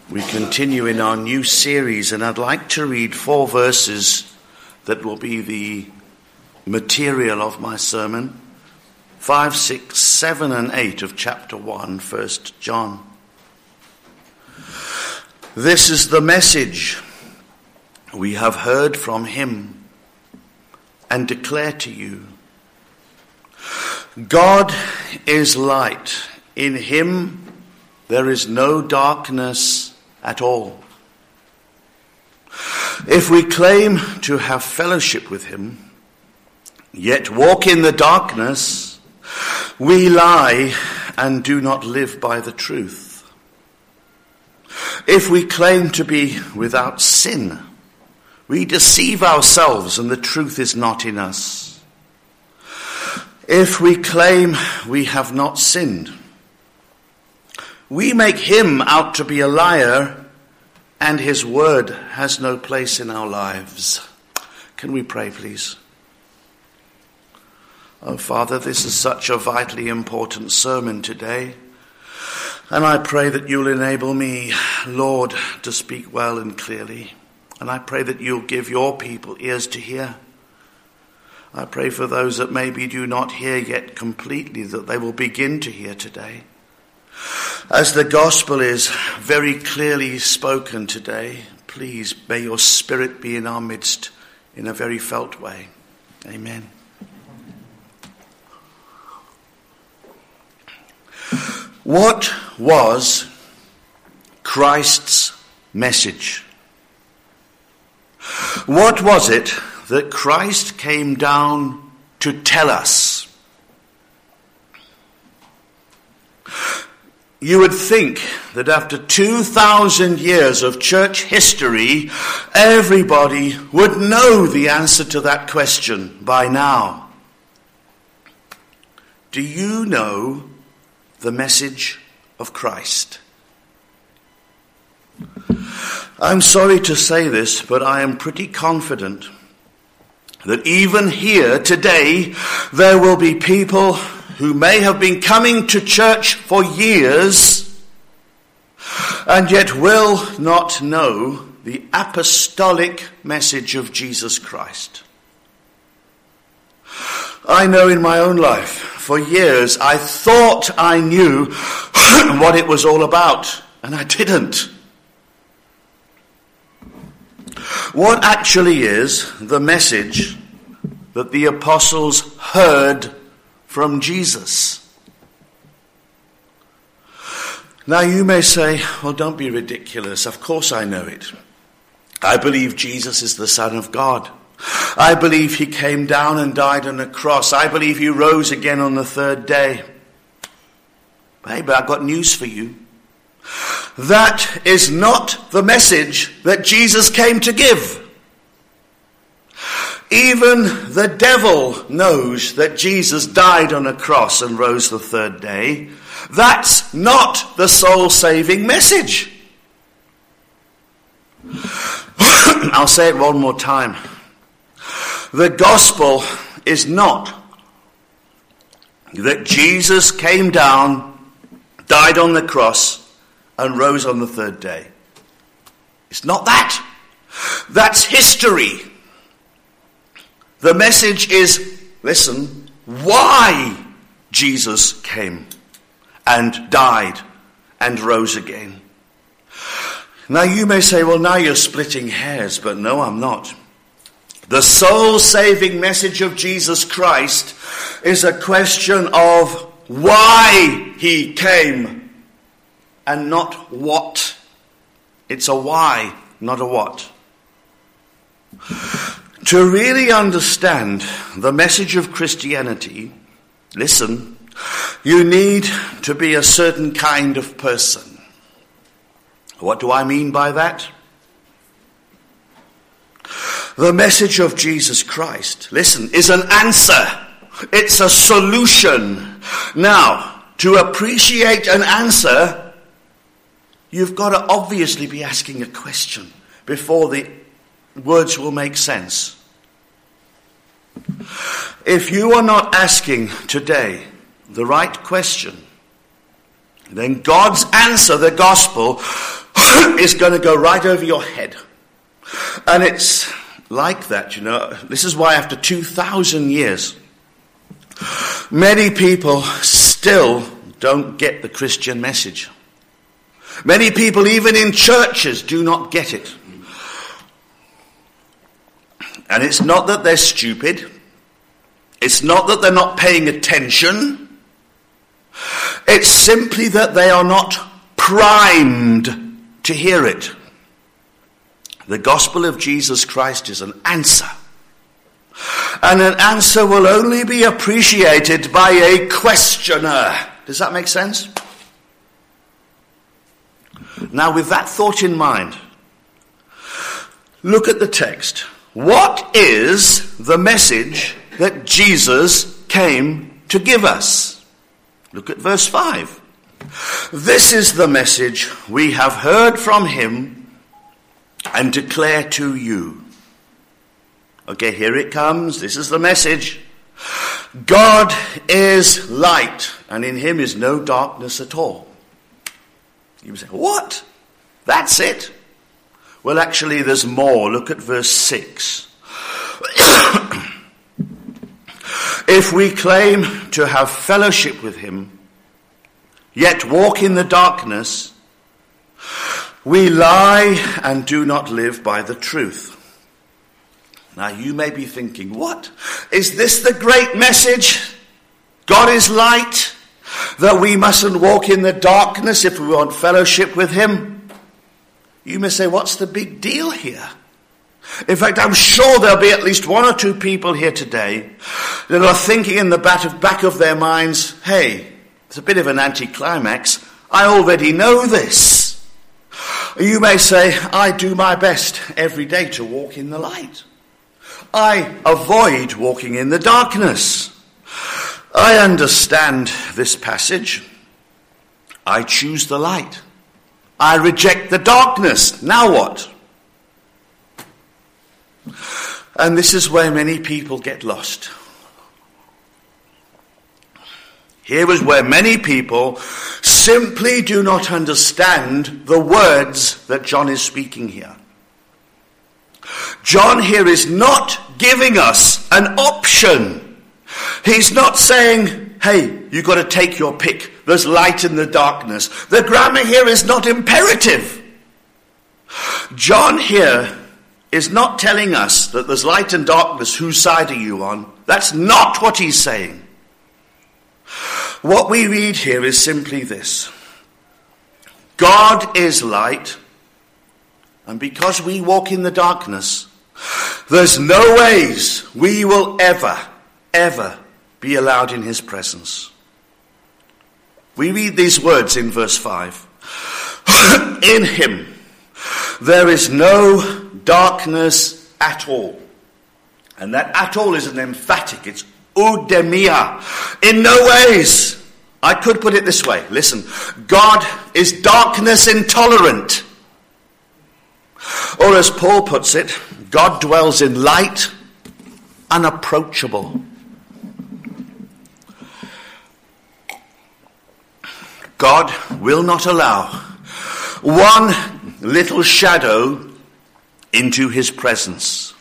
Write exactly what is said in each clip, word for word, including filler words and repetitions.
We continue in our new series, and I'd like to read four verses that will be the material of my sermon. Five, six, seven, and eight of chapter one, First John. This is the message we have heard from him and declare to you. God is light. In him there is no darkness at all. If we claim to have fellowship with him, yet walk in the darkness, we lie and do not live by the truth. If we claim to be without sin, we deceive ourselves and the truth is not in us. If we claim we have not sinned, we make him out to be a liar, and his word has no place in our lives. Can we pray, please? Oh, Father, this is such a vitally important sermon today, and I pray that you'll enable me, Lord, to speak well and clearly, and I pray that you'll give your people ears to hear. I pray for those that maybe do not hear yet completely, that they will begin to hear today. As the gospel is very clearly spoken today, please may your spirit be in our midst in a very felt way. Amen. What was Christ's message? What was it that Christ came down to tell us? You would think that after two thousand years of church history, everybody would know the answer to that question by now. Do you know the message of Christ? I'm sorry to say this, but I am pretty confident that even here today, there will be people who may have been coming to church for years and yet will not know the apostolic message of Jesus Christ. I know in my own life, for years, I thought I knew what it was all about, and I didn't. What actually is the message that the apostles heard from Jesus? Now you may say, well, don't be ridiculous. Of course I know it. I believe Jesus is the Son of God. I believe he came down and died on a cross. I believe he rose again on the third day. Hey, but I've got news for you. That is not the message that Jesus came to give. Even the devil knows that Jesus died on a cross and rose the third day. That's not the soul-saving message. I'll say it one more time. The gospel is not that Jesus came down, died on the cross, and rose on the third day. It's not that. That's history. The message is, listen, why Jesus came and died and rose again. Now you may say, well, now you're splitting hairs, but no, I'm not. The soul-saving message of Jesus Christ is a question of why he came and not what. It's a why, not a what. To really understand the message of Christianity, listen, you need to be a certain kind of person. What do I mean by that? The message of Jesus Christ, listen, is an answer. It's a solution. Now, to appreciate an answer, you've got to obviously be asking a question before the words will make sense. If you are not asking today the right question, then God's answer, the gospel, is going to go right over your head. And it's like that, you know. This is why after two thousand years, many people still don't get the Christian message. Many people, even in churches, do not get it. And it's not that they're stupid. It's not that they're not paying attention. It's simply that they are not primed to hear it. The gospel of Jesus Christ is an answer. And an answer will only be appreciated by a questioner. Does that make sense? Now, with that thought in mind, look at the text. What is the message that Jesus came to give us? Look at verse five. This is the message we have heard from him and declare to you. Okay, here it comes. This is the message. God is light, and in him is no darkness at all. You say, what? That's it? Well, actually, there's more. Look at verse six. If we claim to have fellowship with him, yet walk in the darkness, we lie and do not live by the truth. Now, you may be thinking, what? Is this the great message? God is light, that we mustn't walk in the darkness if we want fellowship with him? You may say, what's the big deal here? In fact, I'm sure there'll be at least one or two people here today that are thinking in the back of their minds, hey, it's a bit of an anticlimax. I already know this. You may say, I do my best every day to walk in the light. I avoid walking in the darkness. I understand this passage. I choose the light. I reject the darkness. Now what? And this is where many people get lost. Here is where many people simply do not understand the words that John is speaking here. John here is not giving us an option. He's not saying, hey, you've got to take your pick. There's light in the darkness. The grammar here is not imperative. John here is not telling us that there's light and darkness. Whose side are you on? That's not what he's saying. What we read here is simply this. God is light, and because we walk in the darkness, there's no ways we will ever, ever be allowed in his presence. We read these words in verse five. In him there is no darkness at all. And that at all is an emphatic. It's oudemia. In no ways. I could put it this way. Listen. God is darkness intolerant. Or as Paul puts it, God dwells in light, unapproachable. God will not allow one little shadow into his presence.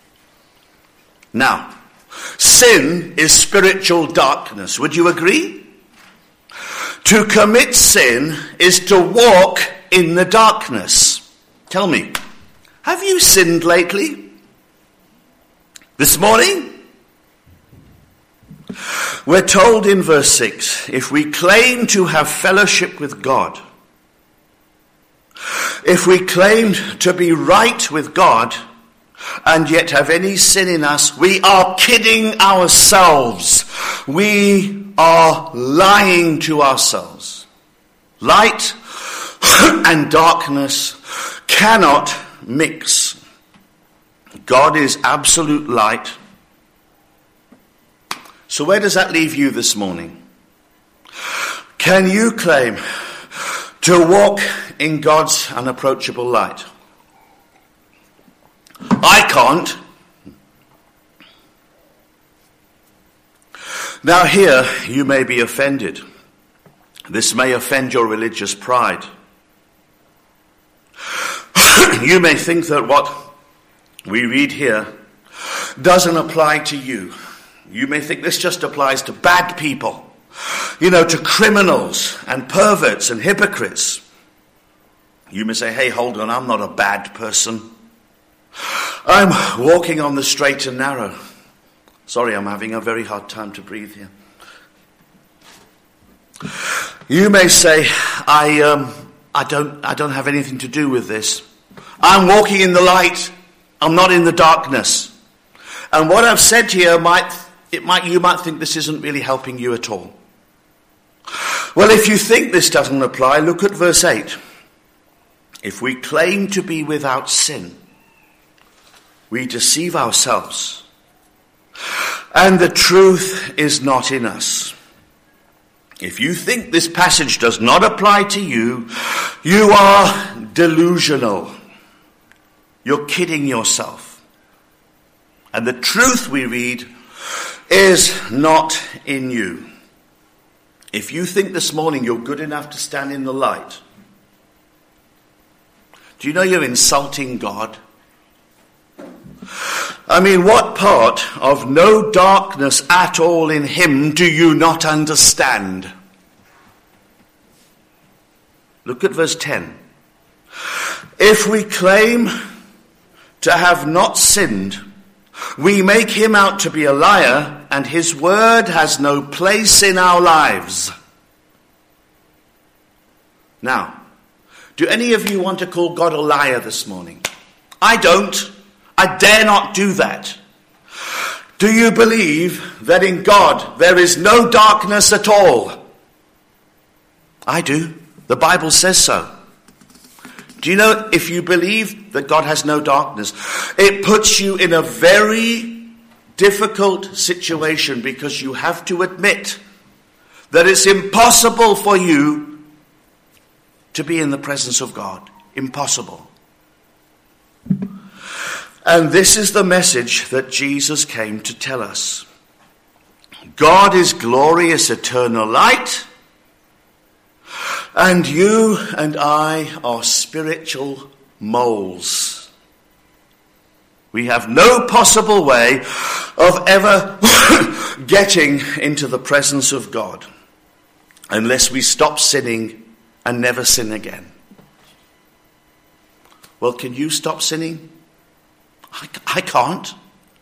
Now, sin is spiritual darkness. Would you agree? To commit sin is to walk in the darkness. Tell me, have you sinned lately? This morning? We're told in verse six, if we claim to have fellowship with God, if we claim to be right with God, and yet have any sin in us, we are kidding ourselves. We are lying to ourselves. Light and darkness cannot mix. God is absolute light. So where does that leave you this morning? Can you claim to walk in God's unapproachable light? I can't. Now here you may be offended. This may offend your religious pride. you may think that what we read here doesn't apply to you. You may think this just applies to bad people, you know, to criminals and perverts and hypocrites. You may say, hey, hold on, I'm not a bad person. I'm walking on the straight and narrow. Sorry, I'm having a very hard time to breathe here. You may say, I um, I don't I don't have anything to do with this. I'm walking in the light. I'm not in the darkness. And what I've said here might it might you might think this isn't really helping you at all. Well, if you think this doesn't apply, look at verse eight. If we claim to be without sin, we deceive ourselves, and the truth is not in us. If you think this passage does not apply to you, you are delusional. You're kidding yourself. And the truth, we read, is not in you. If you think this morning you're good enough to stand in the light, do you know you're insulting God? I mean, what part of no darkness at all in him do you not understand? Look at verse ten. If we claim to have not sinned, we make him out to be a liar, and his word has no place in our lives. Now, do any of you want to call God a liar this morning? I don't. I dare not do that. Do you believe that in God there is no darkness at all? I do. The Bible says so. Do you know, if you believe that God has no darkness, it puts you in a very difficult situation, because you have to admit that it's impossible for you to be in the presence of God. Impossible. And this is the message that Jesus came to tell us. God is glorious eternal light, and you and I are spiritual moles. We have no possible way of ever getting into the presence of God unless we stop sinning and never sin again. Well, can you stop sinning? I, I can't.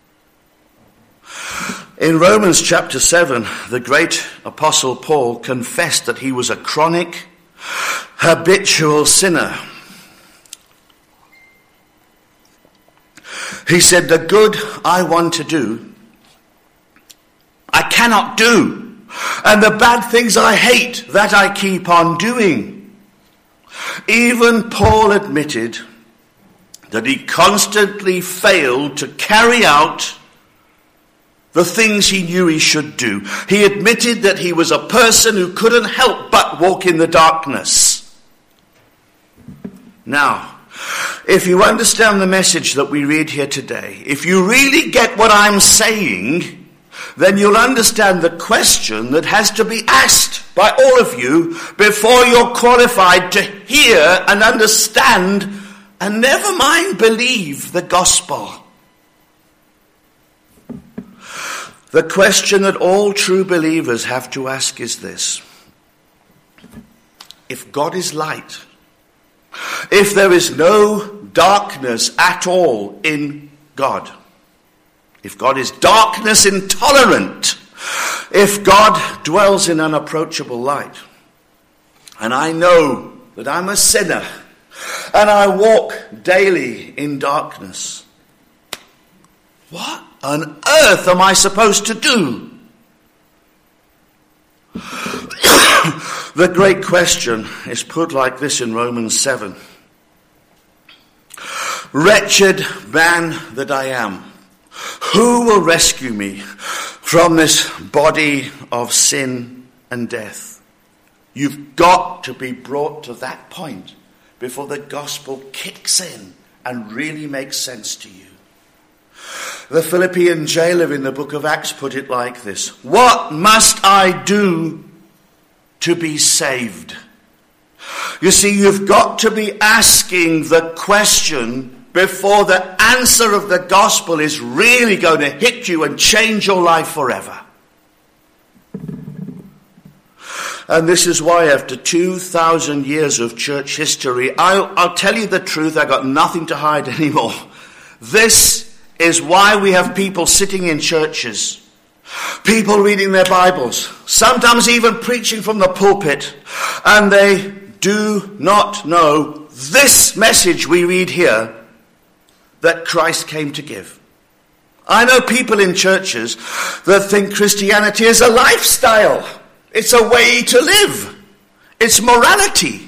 In Romans chapter seven, the great apostle Paul confessed that he was a chronic, habitual sinner. He said, the good I want to do, I cannot do. And the bad things I hate, that I keep on doing. Even Paul admitted that he constantly failed to carry out the things he knew he should do. He admitted that he was a person who couldn't help but walk in the darkness. Now, if you understand the message that we read here today, if you really get what I'm saying, then you'll understand the question that has to be asked by all of you before you're qualified to hear and understand and never mind believe the gospel. The question that all true believers have to ask is this: if God is light, if there is no darkness at all in God, if God is darkness intolerant, if God dwells in unapproachable light, and I know that I'm a sinner and I walk daily in darkness, what on earth am I supposed to do? The great question is put like this in Romans seven. Wretched man that I am, who will rescue me from this body of sin and death? You've got to be brought to that point before the gospel kicks in and really makes sense to you. The Philippian jailer in the book of Acts put it like this: what must I do to be saved? You see, you've got to be asking the question before the answer of the gospel is really going to hit you and change your life forever. And this is why after two thousand years of church history, I'll, I'll tell you the truth, I've got nothing to hide anymore. This is why we have people sitting in churches, people reading their Bibles, sometimes even preaching from the pulpit, and they do not know this message we read here that Christ came to give. I know people in churches that think Christianity is a lifestyle. It's a way to live. It's morality.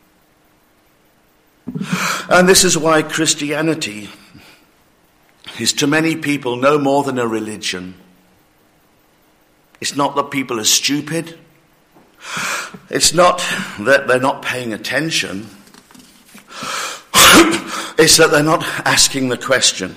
And this is why Christianity is to many people no more than a religion. It's not that people are stupid. It's not that they're not paying attention. It's that they're not asking the question.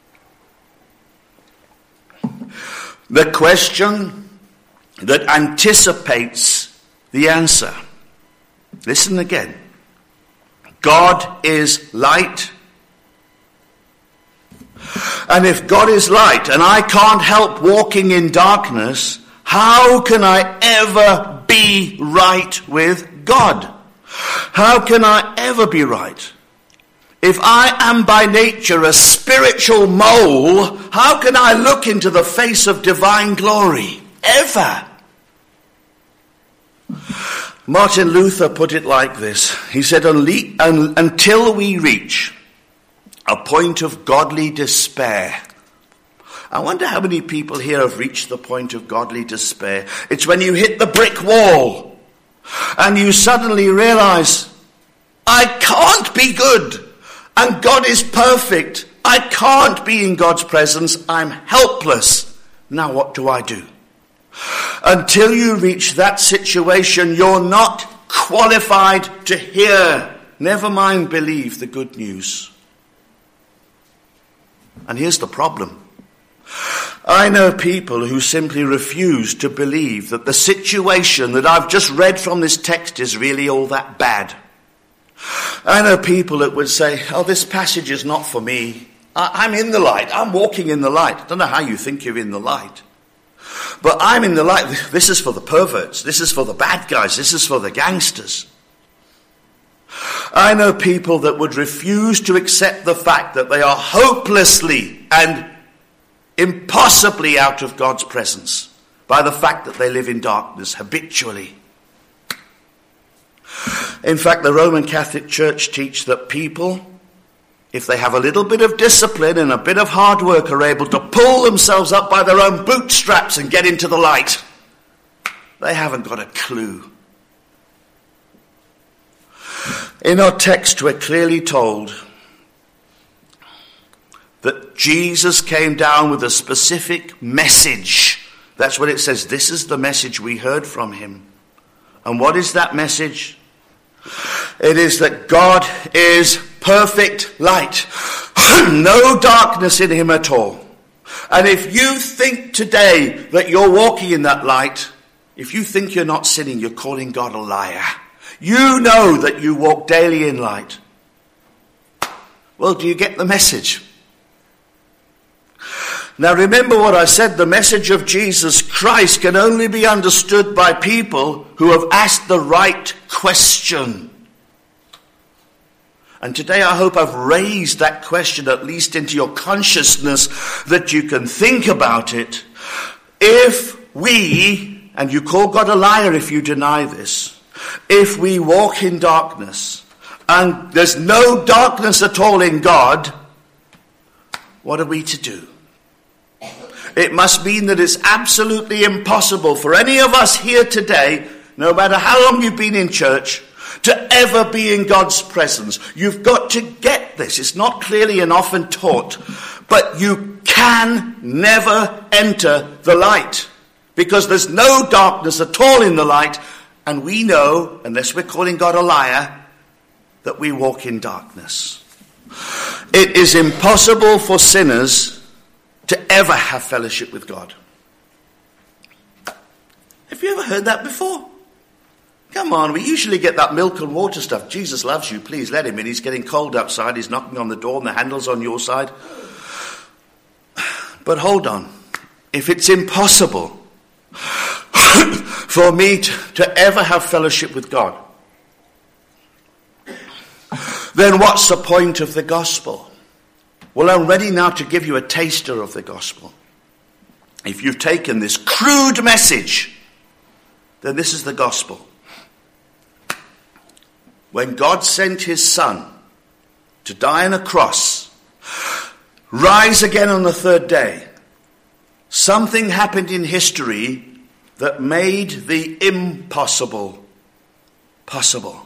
The question that anticipates the answer. Listen again. God is light. And if God is light and I can't help walking in darkness, how can I ever be right with God? How can I ever be right? If I am by nature a spiritual mole, how can I look into the face of divine glory? Ever? Martin Luther put it like this. He said, until we reach a point of godly despair. I wonder how many people here have reached the point of godly despair. It's when you hit the brick wall and you suddenly realize, I can't be good and God is perfect. I can't be in God's presence. I'm helpless. Now what do I do? Until you reach that situation, you're not qualified to hear, never mind believe the good news. And here's the problem. I know people who simply refuse to believe that the situation that I've just read from this text is really all that bad. I know people that would say, oh, this passage is not for me. I- I'm in the light. I'm walking in the light. I don't know how you think you're in the light. But I'm in the light. This is for the perverts. This is for the bad guys. This is for the gangsters. I know people that would refuse to accept the fact that they are hopelessly and impossibly out of God's presence by the fact that they live in darkness habitually. In fact, the Roman Catholic Church teach that people, if they have a little bit of discipline and a bit of hard work, are able to pull themselves up by their own bootstraps and get into the light. They haven't got a clue. In our text, we're clearly told that Jesus came down with a specific message. That's what it says. This is the message we heard from him. And what is that message? It is that God is perfect light. No darkness in him at all. And if you think today that you're walking in that light, if you think you're not sinning, you're calling God a liar. You know that you walk daily in light. Well, do you get the message? Now remember what I said, the message of Jesus Christ can only be understood by people who have asked the right question. And today I hope I've raised that question at least into your consciousness that you can think about it. If we, and you call God a liar if you deny this, if we walk in darkness and there's no darkness at all in God, what are we to do? It must mean that it's absolutely impossible for any of us here today, no matter how long you've been in church, to ever be in God's presence. You've got to get this. It's not clearly and often taught, but you can never enter the light because there's no darkness at all in the light, and we know, unless we're calling God a liar, that we walk in darkness. It is impossible for sinners to ever have fellowship with God. Have you ever heard that before? Come on, we usually get that milk and water stuff. Jesus loves you, please let him in. He's getting cold outside, he's knocking on the door and the handle's on your side. But hold on. If it's impossible for me to, to ever have fellowship with God, then what's the point of the gospel? Well, I'm ready now to give you a taster of the gospel. If you've taken this crude message, then this is the gospel. When God sent his son to die on a cross, rise again on the third day, something happened in history that made the impossible possible.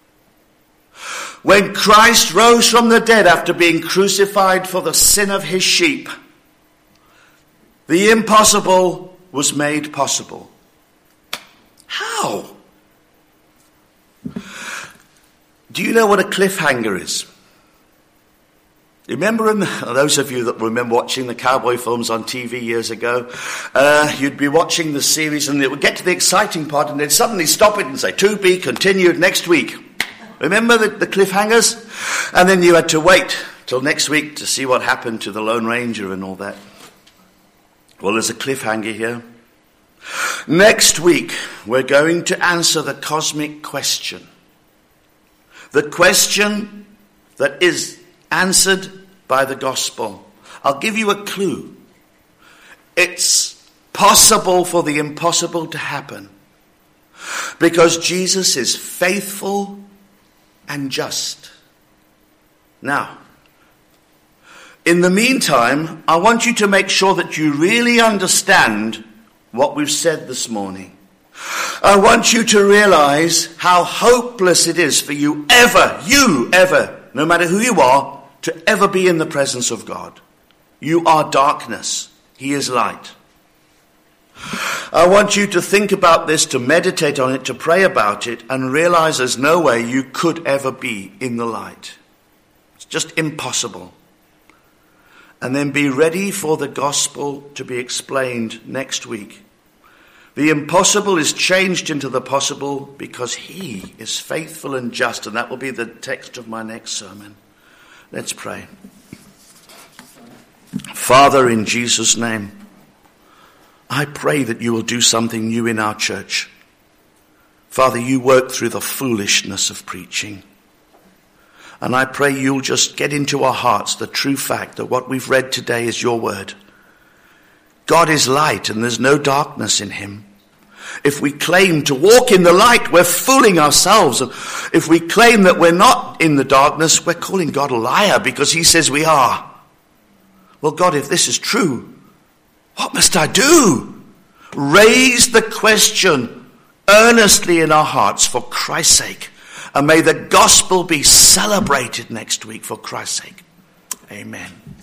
When Christ rose from the dead after being crucified for the sin of his sheep, the impossible was made possible. How? Do you know what a cliffhanger is? Remember, in the, those of you that remember watching the cowboy films on T V years ago, uh, you'd be watching the series and it would get to the exciting part and they'd suddenly stop it and say, to be continued next week. Remember the, the cliffhangers? And then you had to wait till next week to see what happened to the Lone Ranger and all that. Well, there's a cliffhanger here. Next week, we're going to answer the cosmic question. The question that is answered by the gospel. I'll give you a clue. It's possible for the impossible to happen because Jesus is faithful and just. Now, in the meantime, I want you to make sure that you really understand what we've said this morning. I want you to realize how hopeless it is for you ever, you ever, no matter who you are, to ever be in the presence of God. You are darkness. He is light. I want you to think about this, to meditate on it, to pray about it, and realize there's no way you could ever be in the light. It's just impossible. And then be ready for the gospel to be explained next week. The impossible is changed into the possible because he is faithful and just, and that will be the text of my next sermon. Let's pray. Father, in Jesus' name, I pray that you will do something new in our church. Father, you work through the foolishness of preaching. And I pray you'll just get into our hearts the true fact that what we've read today is your word. God is light and there's no darkness in him. If we claim to walk in the light, we're fooling ourselves. If we claim that we're not in the darkness, we're calling God a liar because he says we are. Well, God, if this is true, what must I do? Raise the question earnestly in our hearts for Christ's sake. And may the gospel be celebrated next week for Christ's sake. Amen.